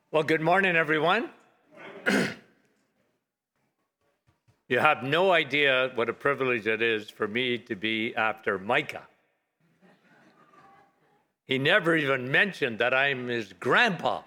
Well, good morning, everyone. You have no idea what a privilege it is for me to be after Micah. He never even mentioned that I'm his grandpa.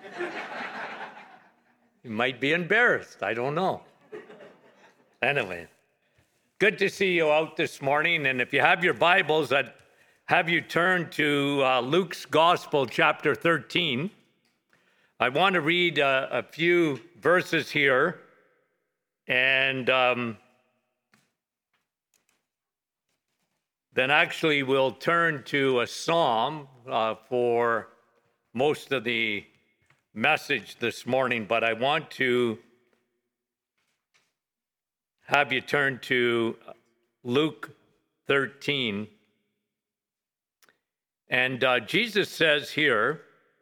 He might be embarrassed. I don't know. Anyway, good to see you out this morning. And if you have your Bibles, I'd have you turn to Luke's Gospel, chapter 13. I want to read a few verses here, and then actually we'll turn to a psalm for most of the message this morning, but I want to have you turn to Luke 13. And Jesus says here,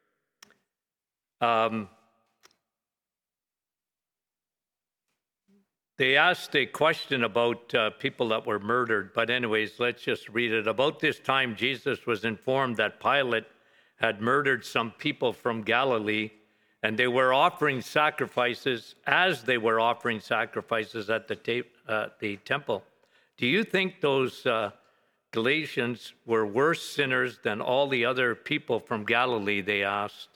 they asked a question about people that were murdered, but anyways, let's just read it. About this time, Jesus was informed that Pilate had murdered some people from Galilee, and they were offering sacrifices as they were offering sacrifices at the temple. Do you think those Galatians were worse sinners than all the other people from Galilee, they asked.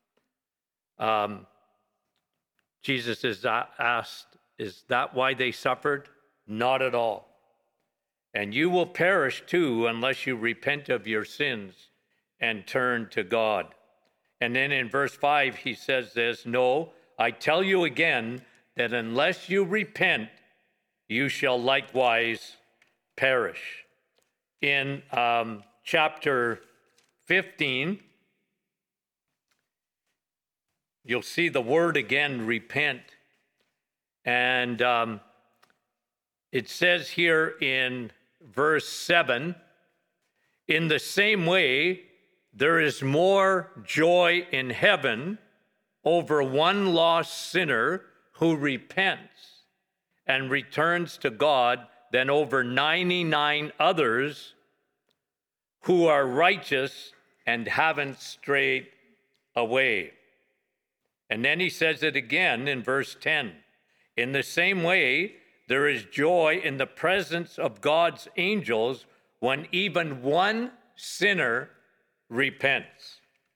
Jesus is asked, is that why they suffered? Not at all. And you will perish too unless you repent of your sins and turn to God. And then in verse 5, he says this, no, I tell you again that unless you repent, you shall likewise perish. In chapter 15, you'll see the word again, repent. And it says here in verse 7, in the same way, there is more joy in heaven over one lost sinner who repents and returns to God than over 99 others who are righteous and haven't strayed away. And then he says it again in verse 10. In the same way, there is joy in the presence of God's angels when even one sinner repents.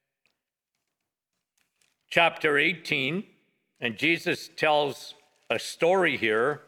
Chapter 18, and Jesus tells a story here.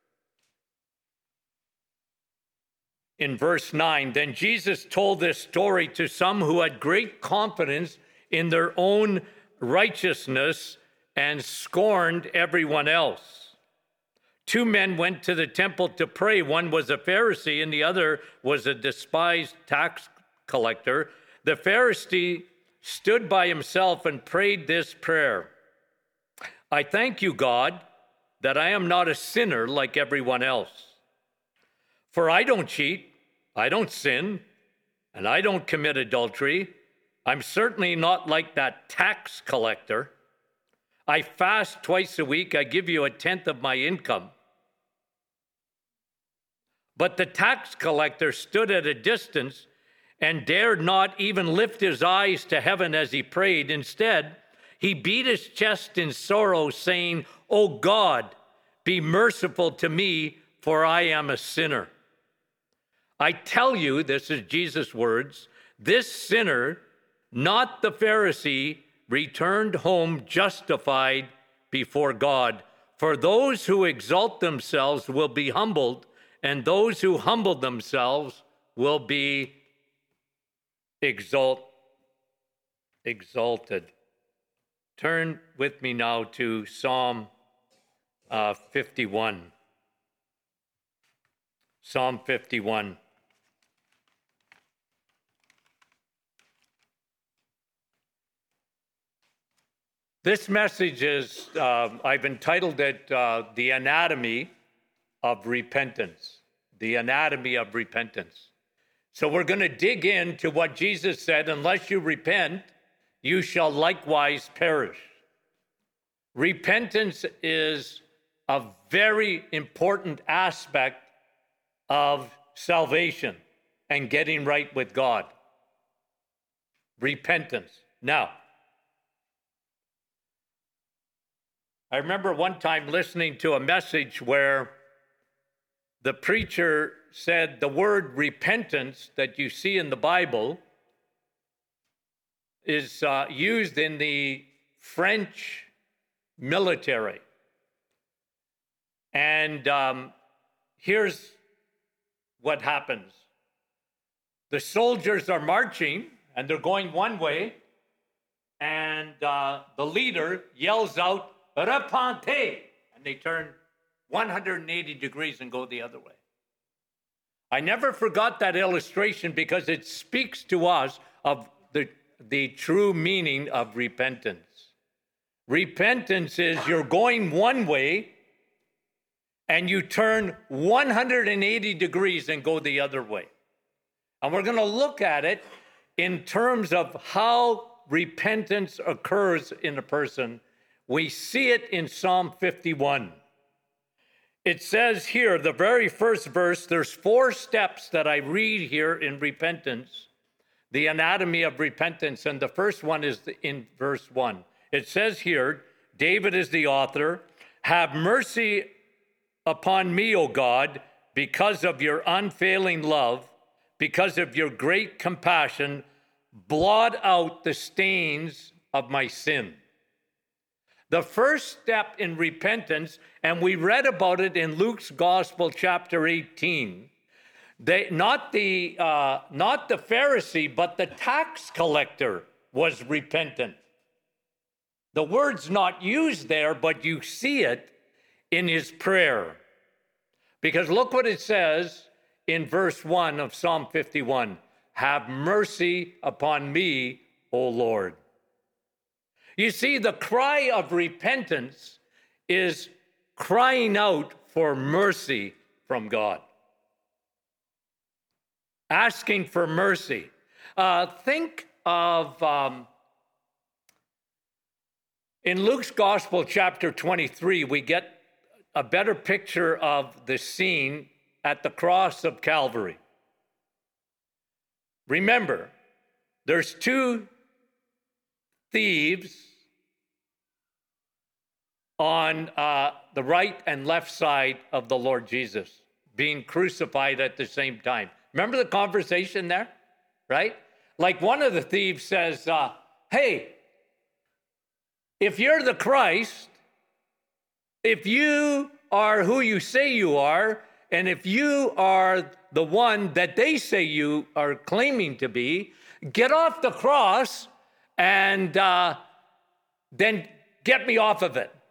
In verse 9, then Jesus told this story to some who had great confidence in their own righteousness and scorned everyone else. Two men went to the temple to pray. One was a Pharisee and the other was a despised tax collector. The Pharisee stood by himself and prayed this prayer. I thank you, God, that I am not a sinner like everyone else. For I don't cheat, I don't sin, and I don't commit adultery. I'm certainly not like that tax collector. I fast twice a week. I give you 1/10 of my income. But the tax collector stood at a distance and dared not even lift his eyes to heaven as he prayed. Instead, he beat his chest in sorrow, saying, "O God, be merciful to me, for I am a sinner." I tell you, this is Jesus' words, this sinner, not the Pharisee, returned home justified before God. For those who exalt themselves will be humbled, and those who humble themselves will be exalted. Turn with me now to Psalm 51. Psalm 51. This message is, I've entitled it, The Anatomy of Repentance. The Anatomy of Repentance. So we're going to dig into what Jesus said, unless you repent, you shall likewise perish. Repentance is a very important aspect of salvation and getting right with God. Repentance. Now, I remember one time listening to a message where the preacher said the word repentance that you see in the Bible is used in the French military. And here's what happens. The soldiers are marching, and they're going one way, and the leader yells out, "Repentez!" And they turn 180 degrees and go the other way. I never forgot that illustration because it speaks to us of the true meaning of repentance. Repentance is you're going one way and you turn 180 degrees and go the other way. And we're going to look at it in terms of how repentance occurs in a person. We see it in Psalm 51. It says here, the very first verse, there's 4 steps that I read here in repentance, the anatomy of repentance, and the first one is in verse 1. It says here, David is the author, "Have mercy upon me, O God, because of your unfailing love, because of your great compassion, blot out the stains of my sin." The first step in repentance, and we read about it in Luke's Gospel, chapter 18, not the Pharisee, but the tax collector was repentant. The word's not used there, but you see it in his prayer. Because look what it says in verse 1 of Psalm 51. "Have mercy upon me, O Lord." You see, the cry of repentance is crying out for mercy from God. Asking for mercy. Think of, in Luke's Gospel, chapter 23, we get a better picture of the scene at the cross of Calvary. Remember, there's 2 thieves on the right and left side of the Lord Jesus being crucified at the same time. Remember the conversation there, right? Like one of the thieves says, "Hey, if you're the Christ, if you are who you say you are, and if you are the one that they say you are claiming to be, get off the cross and then get me off of it."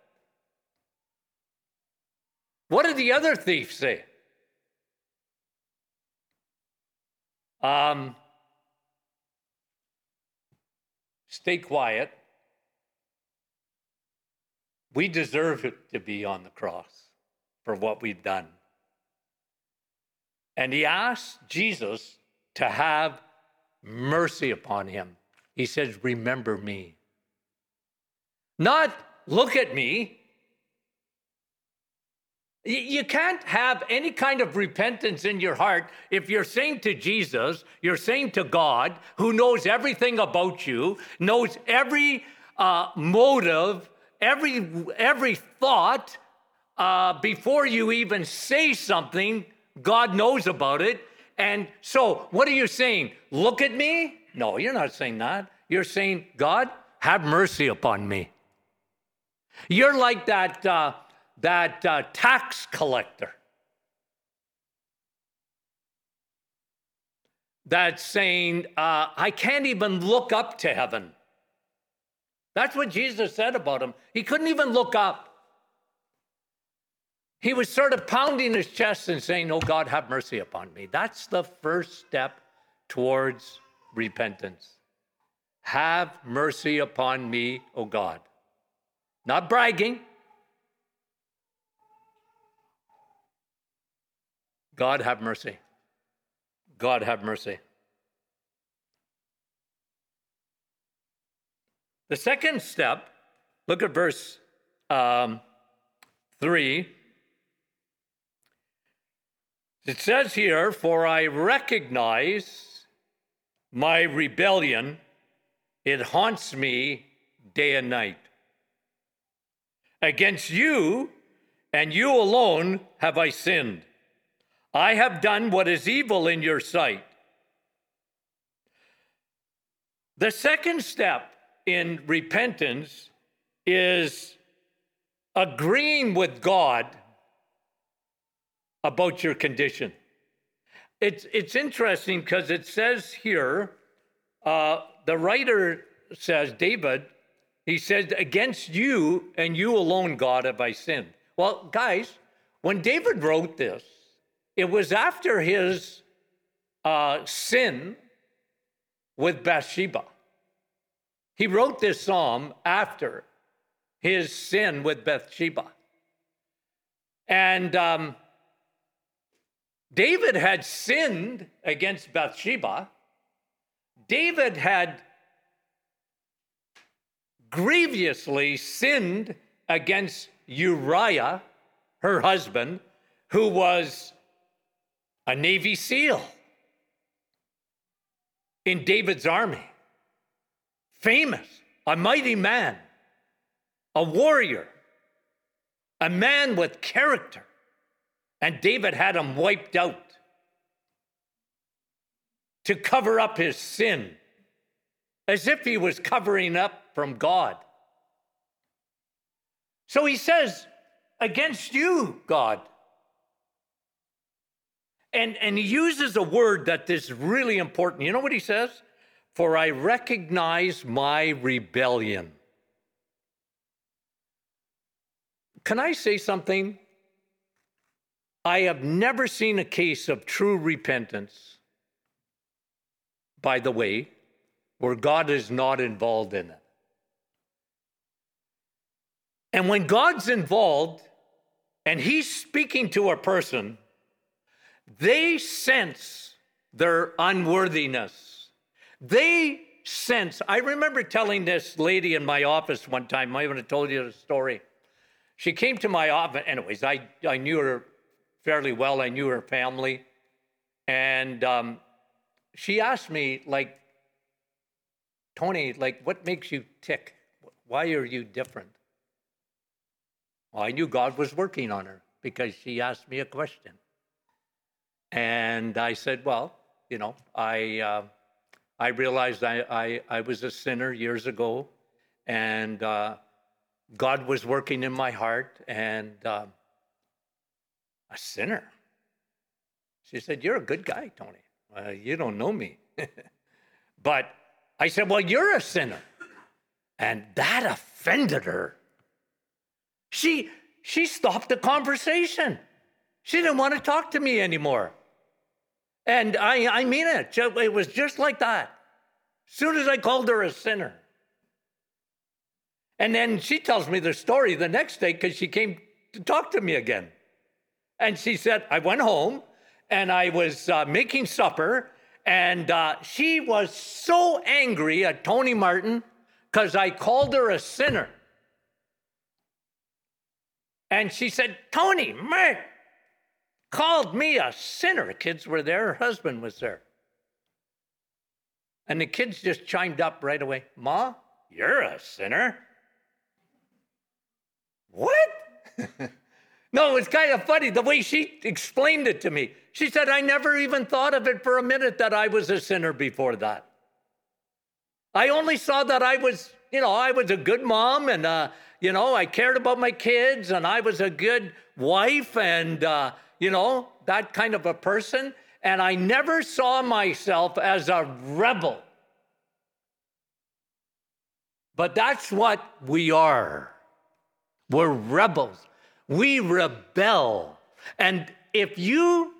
What did the other thief say? Stay quiet. We deserve it to be on the cross for what we've done. And he asked Jesus to have mercy upon him. He says, "Remember me." Not look at me. You can't have any kind of repentance in your heart if you're saying to Jesus, you're saying to God, who knows everything about you, knows every motive, every thought, before you even say something, God knows about it. And so what are you saying? Look at me? No, you're not saying that. You're saying, God, have mercy upon me. You're like that tax collector that's saying, I can't even look up to heaven. That's what Jesus said about him. He couldn't even look up. He was sort of pounding his chest and saying, "Oh God, have mercy upon me." That's the first step towards repentance. Have mercy upon me, O God. Not bragging. God, have mercy. God, have mercy. The second step, look at verse 3. It says here, "For I recognize my rebellion. It haunts me day and night." Against you and you alone have I sinned. I have done what is evil in your sight. The second step in repentance is agreeing with God about your condition. It's interesting because it says here, the writer says, David, he says, against you and you alone, God, have I sinned. Well, guys, when David wrote this, it was after his sin with Bathsheba. He wrote this psalm after his sin with Bathsheba. And David had sinned against Bathsheba. David had grievously sinned against Uriah, her husband, who was a Navy SEAL in David's army. Famous, a mighty man, a warrior, a man with character. And David had him wiped out to cover up his sin, as if he was covering up from God. So he says, against you, God. And he uses a word that is really important. You know what he says? For I recognize my rebellion. Can I say something? I have never seen a case of true repentance, by the way, where God is not involved in it. And when God's involved and he's speaking to a person, they sense their unworthiness. They sense, I remember telling this lady in my office one time, I even told you the story. She came to my office, anyways, I knew her fairly well. I knew her family. And she asked me, like, Tony, like, what makes you tick? Why are you different? Well, I knew God was working on her because she asked me a question. And I said, well, you know, I realized I was a sinner years ago, and God was working in my heart, and a sinner. She said, you're a good guy, Tony. You don't know me. But I said, well, you're a sinner. And that offended her. She stopped the conversation. She didn't want to talk to me anymore. And I mean it. It was just like that. As soon as I called her a sinner. And then she tells me the story the next day because she came to talk to me again. And she said, I went home and I was making supper, and she was so angry at Tony Martin because I called her a sinner. And she said, Tony Martin called me a sinner. The kids were there. Her husband was there. And the kids just chimed up right away. Ma, you're a sinner. What? No, it's kind of funny the way she explained it to me. She said, I never even thought of it for a minute that I was a sinner before that. I only saw that I was a good mom, and, I cared about my kids, and I was a good wife, and, that kind of a person. And I never saw myself as a rebel. But that's what we are. We're rebels. We rebel. And if you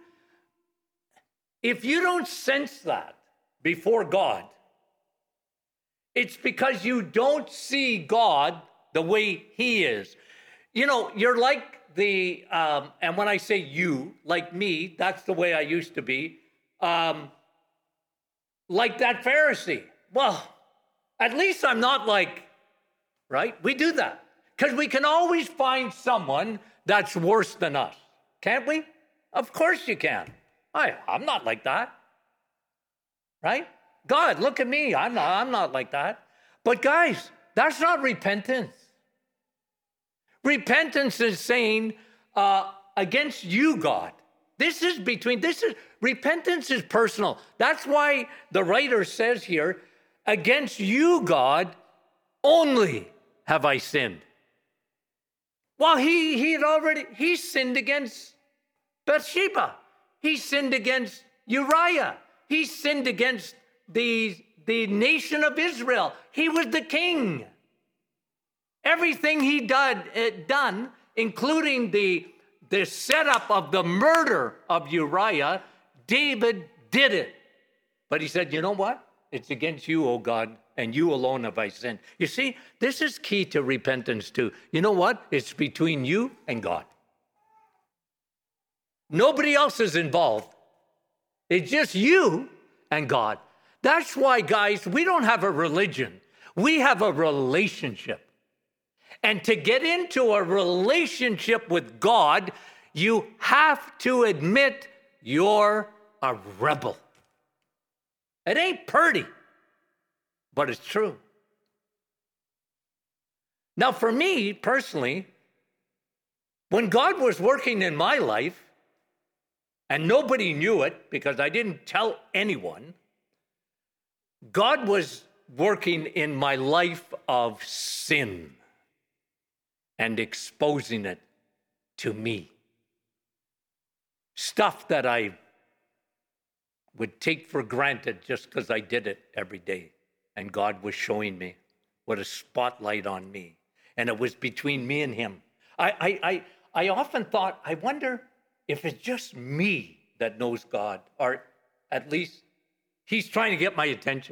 don't sense that before God, it's because you don't see God the way he is. You're like and when I say you, like me, that's the way I used to be, like that Pharisee. Well, at least I'm not like, right? We do that. Because we can always find someone that's worse than us, can't we? Of course you can. I'm not like that, right? God, look at me. I'm not like that. But guys, that's not repentance. Repentance is saying, against you, God. Repentance is personal. That's why the writer says here, against you, God, only have I sinned. Well, he sinned against Bathsheba. He sinned against Uriah. He sinned against the nation of Israel. He was the king. Everything he done, including the setup of the murder of Uriah, David did it. But he said, you know what? It's against you, O God, and you alone have I sinned. You see, this is key to repentance too. You know what? It's between you and God. Nobody else is involved. It's just you and God. That's why, guys, we don't have a religion. We have a relationship. And to get into a relationship with God, you have to admit you're a rebel. It ain't pretty, but it's true. Now, for me personally, when God was working in my life, and nobody knew it because I didn't tell anyone, God was working in my life of sin and exposing it to me. Stuff that I would take for granted just because I did it every day. And God was showing me what a spotlight on me. And it was between me and him. I often thought, I wonder if it's just me that knows God, or at least he's trying to get my attention.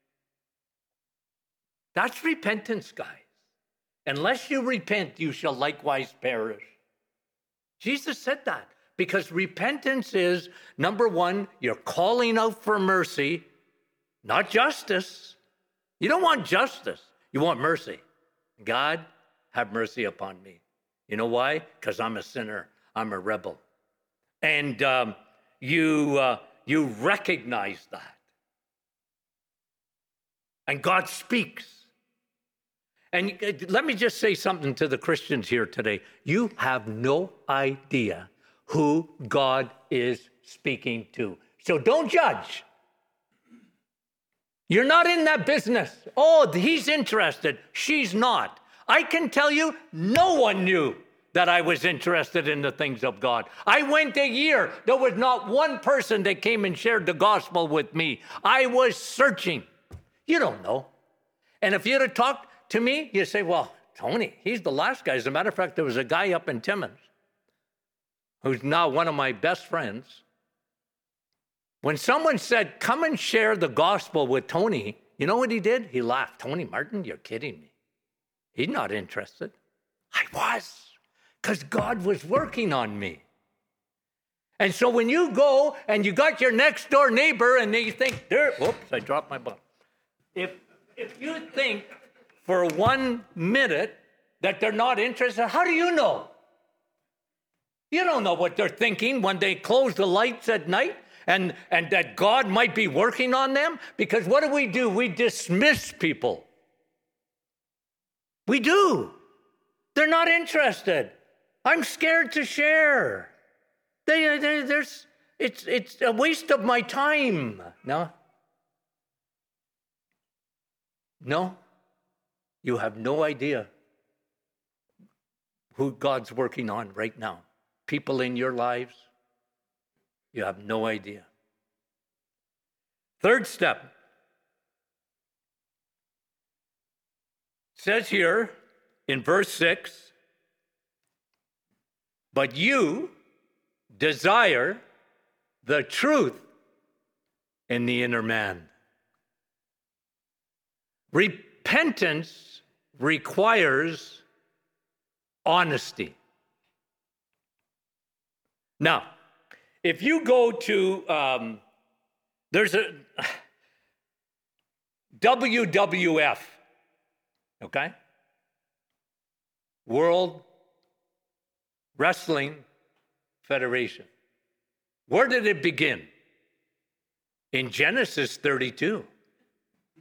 That's repentance, guys. Unless you repent, you shall likewise perish. Jesus said that because repentance is, number one, you're calling out for mercy, not justice. You don't want justice. You want mercy. God, have mercy upon me. You know why? Because I'm a sinner. I'm a rebel. And you recognize that. And God speaks. And let me just say something to the Christians here today. You have no idea who God is speaking to. So don't judge. You're not in that business. Oh, he's interested. She's not. I can tell you, no one knew that I was interested in the things of God. I went a year. There was not one person that came and shared the gospel with me. I was searching. You don't know. And if you'd have talked to me, you say, well, Tony, he's the last guy. As a matter of fact, there was a guy up in Timmins who's now one of my best friends. When someone said, come and share the gospel with Tony, you know what he did? He laughed. Tony Martin, you're kidding me. He's not interested. I was, because God was working on me. And so when you go and you got your next door neighbor and you think, whoops, I dropped my bottle. If you think for 1 minute that they're not interested, how do you know? You don't know what they're thinking when they close the lights at night and that God might be working on them. Because what do? We dismiss people. We do. They're not interested. I'm scared to share. It's a waste of my time. No, you have no idea who God's working on right now. People in your lives, you have no idea. Third step. It says here in verse 6, but you desire the truth in the inner man. Repentance requires honesty. Now, if you go to, there's a WWF, okay? World Wrestling Federation. Where did it begin? In Genesis 32.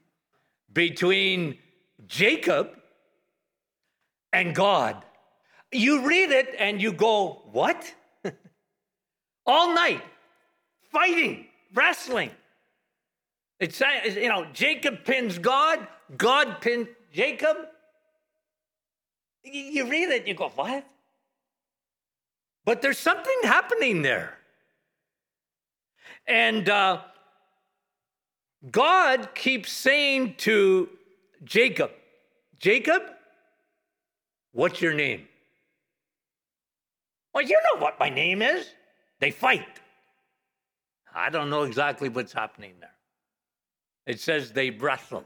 Between Jacob and God. You read it and you go, what? All night, fighting, wrestling. It says, Jacob pins God, God pins Jacob. You read it, you go, what? But there's something happening there. And God keeps saying to Jacob, Jacob, what's your name? Well, you know what my name is. They fight. I don't know exactly what's happening there. It says they wrestled.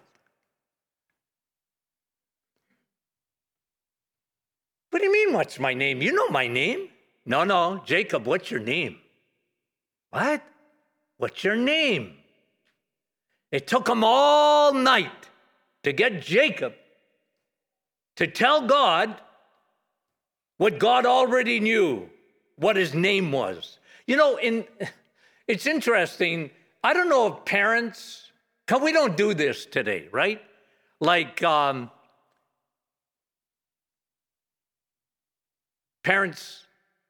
What do you mean, what's my name? You know my name. No, Jacob, what's your name? What? What's your name? It took them all night to get Jacob to tell God what God already knew, what his name was. It's interesting. I don't know if parents, because we don't do this today, right? Like parents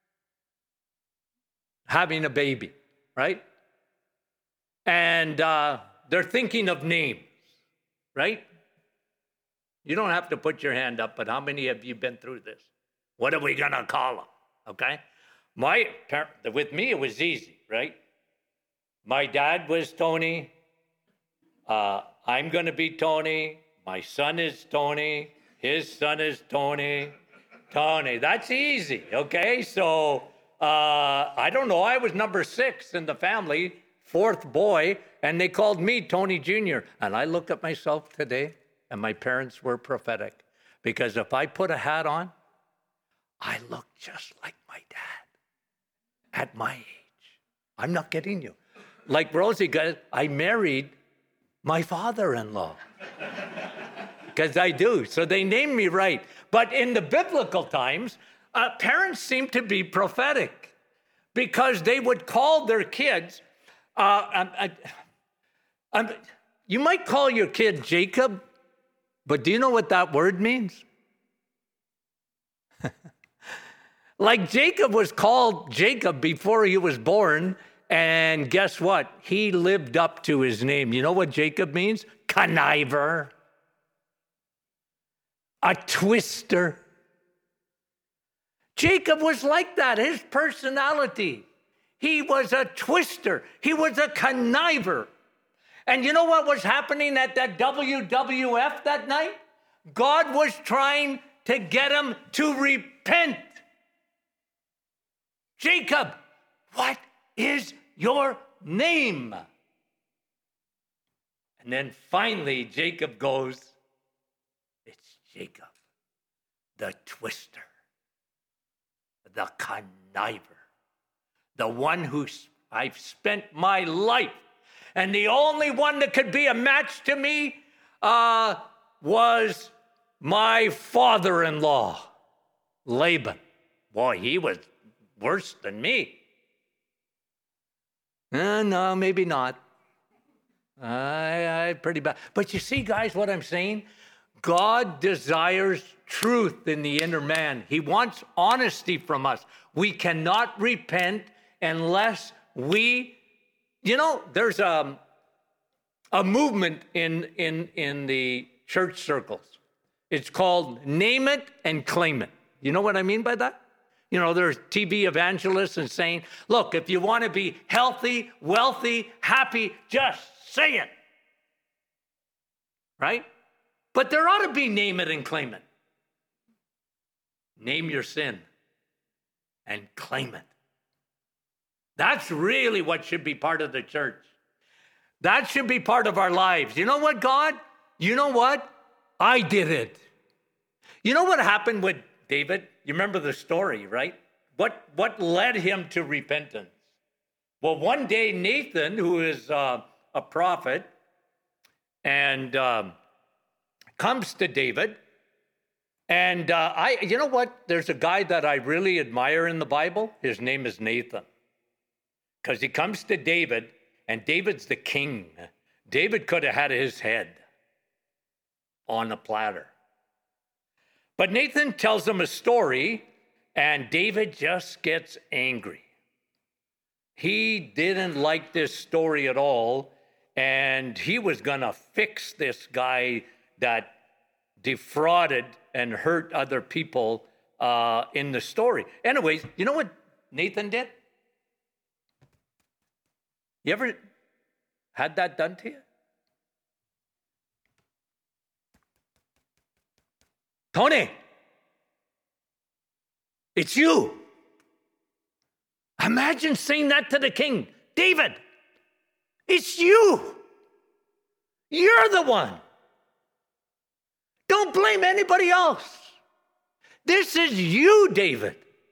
having a baby, right? And they're thinking of names, right? You don't have to put your hand up, but how many of you been through this? What are we going to call them? Okay? With me, it was easy, right? My dad was Tony. I'm going to be Tony. My son is Tony. His son is Tony. Tony, that's easy, okay? So, I don't know. I was number 6 in the family, 4th boy, and they called me Tony Jr. And I look at myself today, and my parents were prophetic. Because if I put a hat on, I look just like my dad at my age. I'm not kidding you. Like Rosie, I married my father-in-law. Because I do. So they named me right. But in the biblical times, parents seem to be prophetic because they would call their kids. You might call your kid Jacob, but do you know what that word means? Like Jacob was called Jacob before he was born, and guess what? He lived up to his name. You know what Jacob means? Conniver. A twister. Jacob was like that, his personality. He was a twister. He was a conniver. And you know what was happening at that WWF that night? God was trying to get him to repent. Jacob, what is your name? And then finally, Jacob goes, it's Jacob, the twister, the conniver, the one who I've spent my life. And the only one that could be a match to me was my father-in-law, Laban. Boy, he was worse than me. No, maybe not. I pretty bad. But you see, guys, what I'm saying? God desires truth in the inner man. He wants honesty from us. We cannot repent unless there's a movement in the church circles. It's called name it and claim it. You know what I mean by that? There's TV evangelists and saying, look, if you want to be healthy, wealthy, happy, just say it. Right? But there ought to be name it and claim it. Name your sin and claim it. That's really what should be part of the church. That should be part of our lives. You know what, God? You know what? I did it. You know what happened with David? You remember the story, right? What led him to repentance? Well, one day Nathan, who is a prophet, and comes to David, and you know what? There's a guy that I really admire in the Bible. His name is Nathan, because he comes to David, and David's the king. David could have had his head on a platter. But Nathan tells him a story And David just gets angry. He didn't like this story at all, and he was going to fix this guy that defrauded and hurt other people in the story. Anyways, you know what Nathan did? You ever had that done to you? Tony, it's you. Imagine saying that to the king. David, it's you. You're the one. Don't blame anybody else. This is you, David.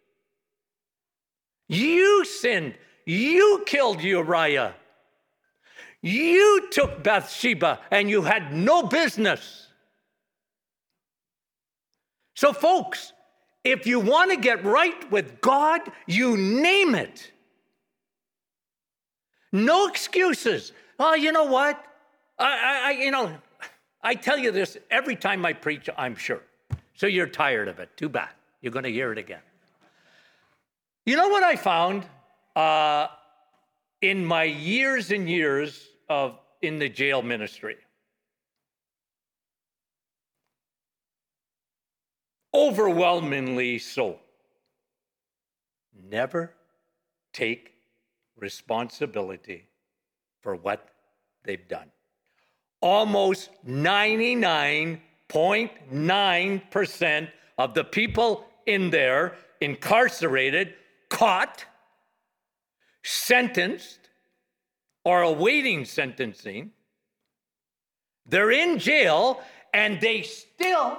You sinned. You killed Uriah. You took Bathsheba, and you had no business. So, folks, if you want to get right with God, you name it. No excuses. Oh, you know what? I tell you this every time I preach, I'm sure. So you're tired of it. Too bad. You're going to hear it again. You know what I found in my years and years in the jail ministry? Overwhelmingly so. Never take responsibility for what they've done. Almost 99.9% of the people in there incarcerated, caught, sentenced, or awaiting sentencing, they're in jail and they still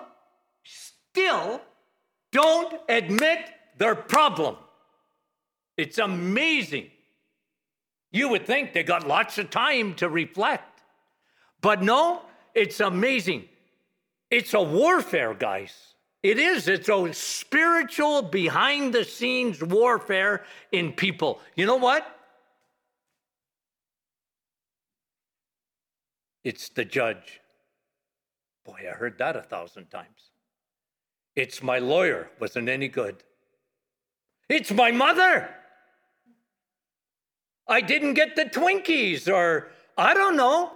don't admit their problem. It's amazing. You would think they got lots of time to reflect. But no, it's amazing. It's a warfare, guys. It is. It's a spiritual, behind-the-scenes warfare in people. You know what? It's the judge. Boy, I heard that 1,000 times. It's my lawyer. Wasn't any good. It's my mother. I didn't get the Twinkies, or I don't know.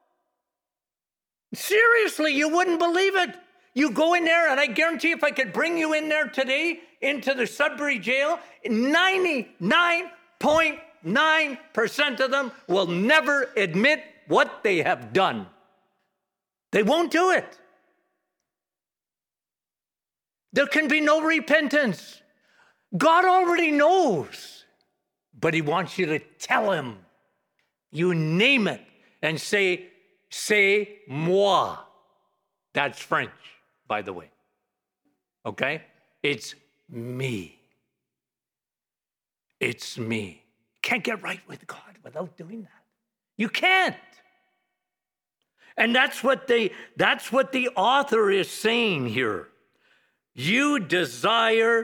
Seriously, you wouldn't believe it. You go in there, and I guarantee if I could bring you in there today into the Sudbury jail, 99.9% of them will never admit what they have done. They won't do it. There can be no repentance. God already knows, but he wants you to tell him. You name it and say, c'est moi. That's French, by the way. Okay? It's me. It's me. Can't get right with God without doing that. You can't. And that's what the author is saying here. You desire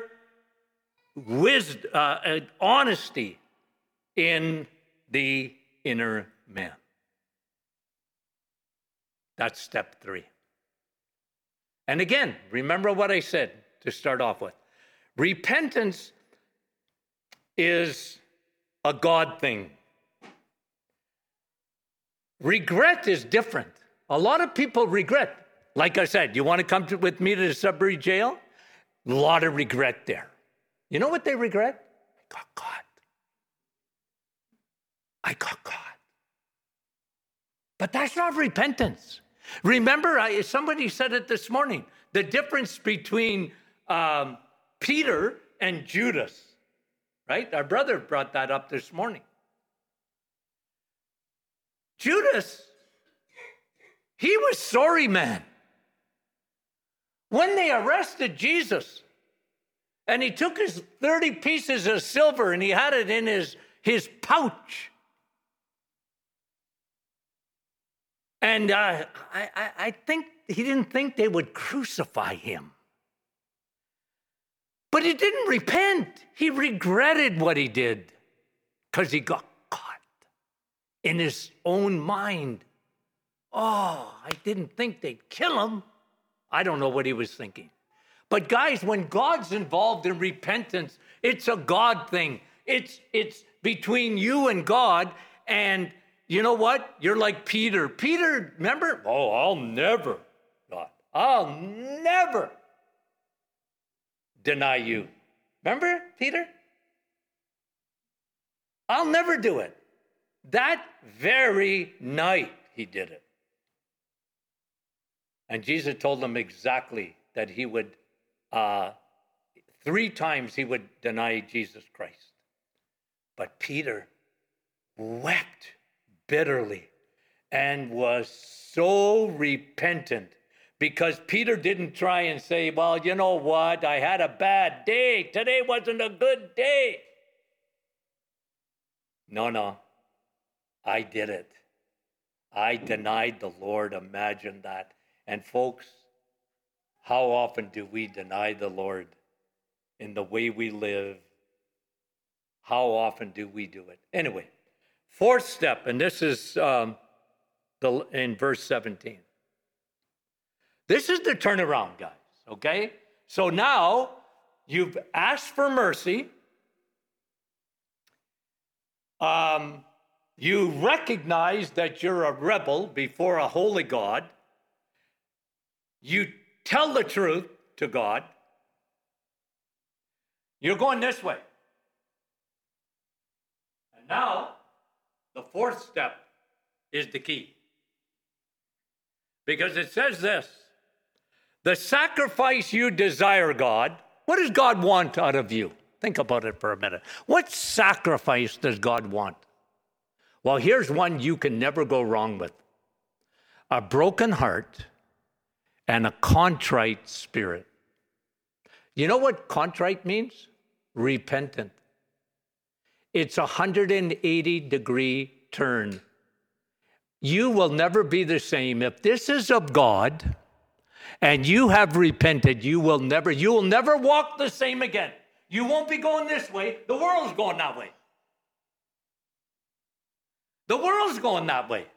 wisdom, honesty in the inner man. That's step 3. And again, remember what I said to start off with. Repentance is a God thing. Regret is different. A lot of people regret. Like I said, you want to come with me to the Sudbury jail? A lot of regret there. You know what they regret? I got caught. I got caught. But that's not repentance. Remember, somebody said it this morning, the difference between Peter and Judas, right? Our brother brought that up this morning. Judas, he was sorry, man. When they arrested Jesus, and he took his 30 pieces of silver and he had it in his pouch. And I think he didn't think they would crucify him. But he didn't repent. He regretted what he did because he got caught in his own mind. Oh, I didn't think they'd kill him. I don't know what he was thinking. But guys, when God's involved in repentance, it's a God thing. It's between you and God. And you know what? You're like Peter. Peter, remember? Oh, I'll never, God. I'll never deny you. Remember, Peter? I'll never do it. That very night he did it. And Jesus told him exactly that he would, 3 times he would deny Jesus Christ. But Peter wept bitterly and was so repentant because Peter didn't try and say, well, you know what? I had a bad day. Today wasn't a good day. No. I did it. I denied the Lord. Imagine that. And folks, how often do we deny the Lord in the way we live? How often do we do it? Anyway, 4th step, and this is in verse 17. This is the turnaround, guys, okay? So now you've asked for mercy. You recognize that you're a rebel before a holy God. You tell the truth to God. You're going this way. And now, the 4th step is the key. Because it says this, the sacrifice you desire, God, what does God want out of you? Think about it for a minute. What sacrifice does God want? Well, here's one you can never go wrong with. A broken heart and a contrite spirit. You know what contrite means? Repentant. It's a 180-degree turn. You will never be the same. If this is of God and you have repented, you will never walk the same again. You won't be going this way. The world's going that way. The world's going that way.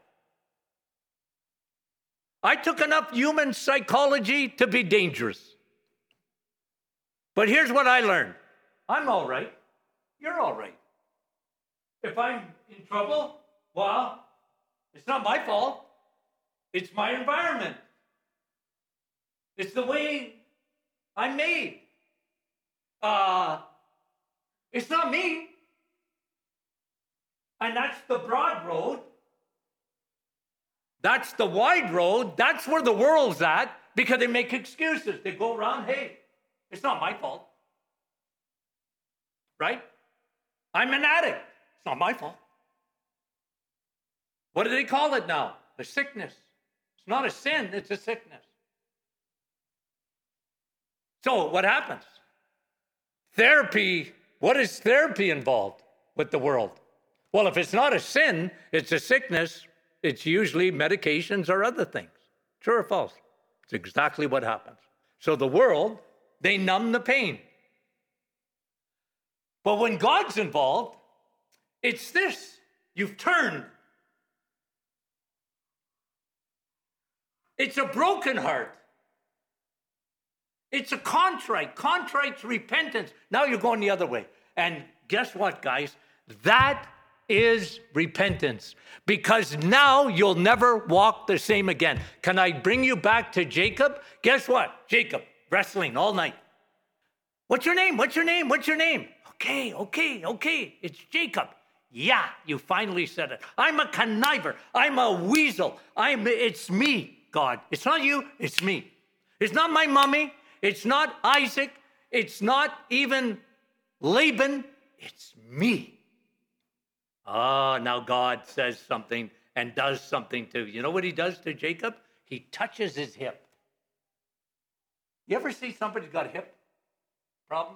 I took enough human psychology to be dangerous. But here's what I learned. I'm all right. You're all right. If I'm in trouble, well, it's not my fault. It's my environment. It's the way I'm made. It's not me. And that's the broad road. That's the wide road. That's where the world's at because they make excuses. They go around, hey, it's not my fault. Right? I'm an addict. It's not my fault. What do they call it now? A sickness. It's not a sin, it's a sickness. So what happens? Therapy, what is therapy involved with the world? Well, if it's not a sin, it's a sickness, it's usually medications or other things. True or false? It's exactly what happens. So the world, they numb the pain. But when God's involved, it's this. You've turned. It's a broken heart. It's a contrite. Contrite's repentance. Now you're going the other way. And guess what, guys? That is repentance. Because now you'll never walk the same again. Can I bring you back to Jacob? Guess what? Jacob, wrestling all night. What's your name? What's your name? What's your name? Okay. It's Jacob. Yeah, you finally said it. I'm a conniver. I'm a weasel. It's me, God. It's not you, it's me. It's not my mommy. It's not Isaac. It's not even Laban. It's me. Now God says something and does something to, you know what he does to Jacob? He touches his hip. You ever see somebody's got a hip problem?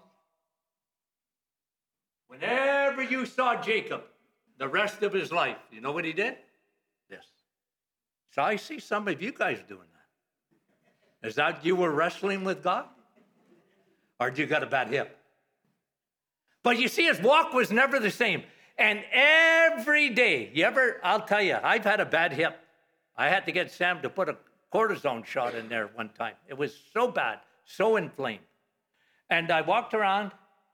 Whenever you saw Jacob, the rest of his life, you know what he did? This. So I see some of you guys doing that. Is that you were wrestling with God? Or did you got a bad hip? But you see, his walk was never the same. And every day, I'll tell you, I've had a bad hip. I had to get Sam to put a cortisone shot in there one time. It was so bad. so inflamed. And I walked around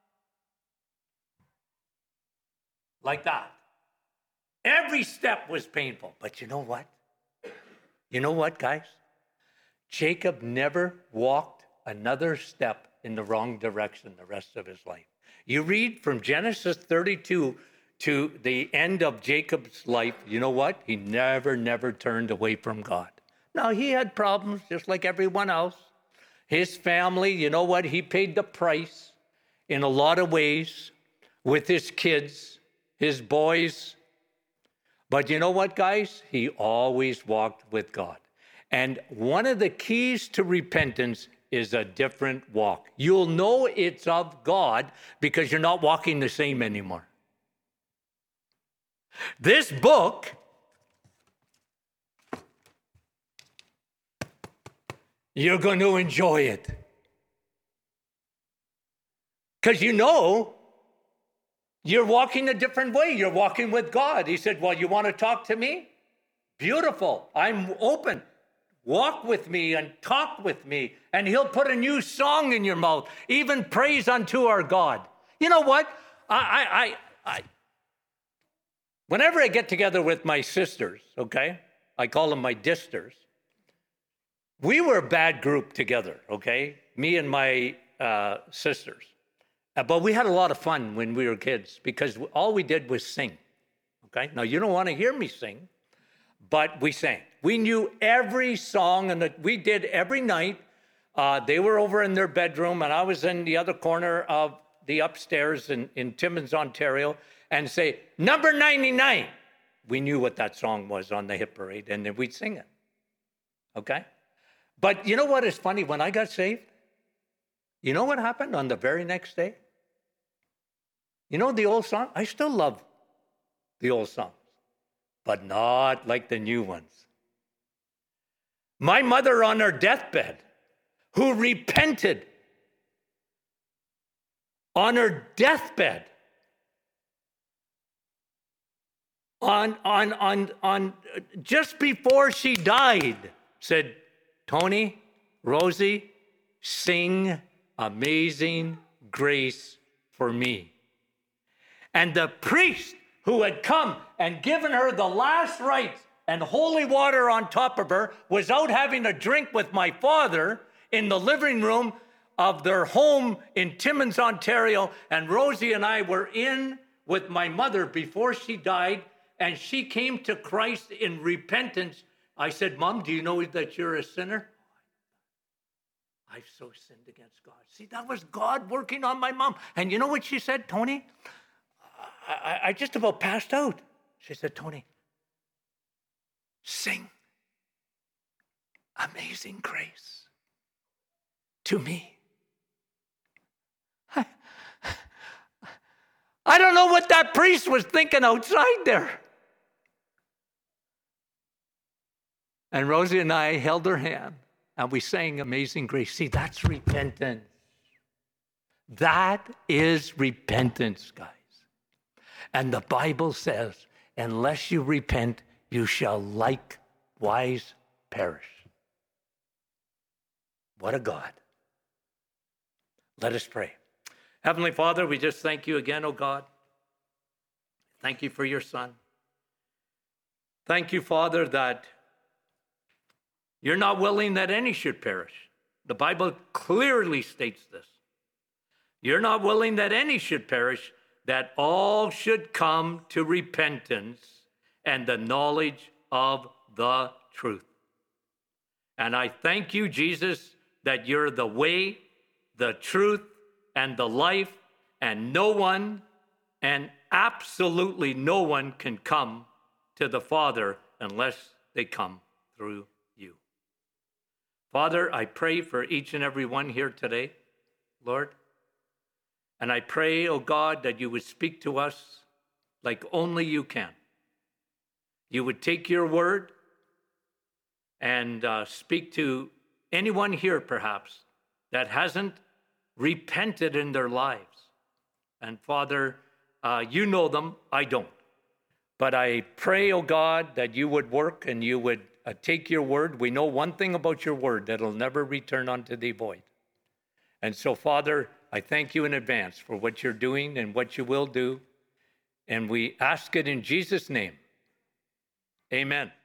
like that. Every step was painful. But you know what? You know what, guys? Jacob never walked another step in the wrong direction the rest of his life. You read from Genesis 32 to the end of Jacob's life, you know what? He never turned away from God. Now, he had problems just like everyone else. His family, you know what? He paid the price in a lot of ways with his kids, his boys. But you know what, guys? He always walked with God. And one of the keys to repentance is a different walk. You'll know it's of God because you're not walking the same anymore. This book you're going to enjoy it. Because you know you're walking a different way. You're walking with God. He said, well, you want to talk to me? Beautiful. I'm open. Walk with me and talk with me, and he'll put a new song in your mouth, even praise unto our God. You know what? Whenever I get together with my sisters, okay, I call them my disters. We were a bad group together, okay, me and my sisters. But we had a lot of fun when we were kids because all we did was sing, okay? Now, you don't want to hear me sing, but we sang. We knew every song, and we did every night. They were over in their bedroom, and I was in the other corner of the upstairs in Timmins, Ontario, and say, number 99. We knew what that song was on the hit parade, and then we'd sing it, okay? But you know what is funny? When I got saved, you know what happened on the very next day? You know the old song? I still love the old songs, but not like the new ones. My mother on her deathbed, who repented on her deathbed, on just before she died, said, Tony, Rosie, sing Amazing Grace for me. And the priest who had come and given her the last rites and holy water on top of her was out having a drink with my father in the living room of their home in Timmins, Ontario. And Rosie and I were in with my mother before she died, and she came to Christ in repentance. I said, Mom, do you know that you're a sinner? I've so sinned against God. See, that was God working on my mom. And you know what she said, Tony? I just about passed out. She said, Tony, sing Amazing Grace to me. I don't know what that priest was thinking outside there. And Rosie and I held her hand and we sang Amazing Grace. See, that's repentance. That is repentance, guys. And the Bible says, unless you repent, you shall likewise perish. What a God. Let us pray. Heavenly Father, we just thank you again, oh God. Thank you for your Son. Thank you, Father, that you're not willing that any should perish. The Bible clearly states this. You're not willing that any should perish, that all should come to repentance and the knowledge of the truth. And I thank you, Jesus, that you're the way, the truth, and the life, and no one, and absolutely no one can come to the Father unless they come through you. Father, I pray for each and every one here today, Lord. And I pray, oh God, that you would speak to us like only you can. You would take your word and speak to anyone here, perhaps, that hasn't repented in their lives. And Father, you know them, I don't. But I pray, oh God, that you would work and you would take your word. We know one thing about your word, that it'll never return unto thee void. And so, Father, I thank you in advance for what you're doing and what you will do. And we ask it in Jesus' name. Amen.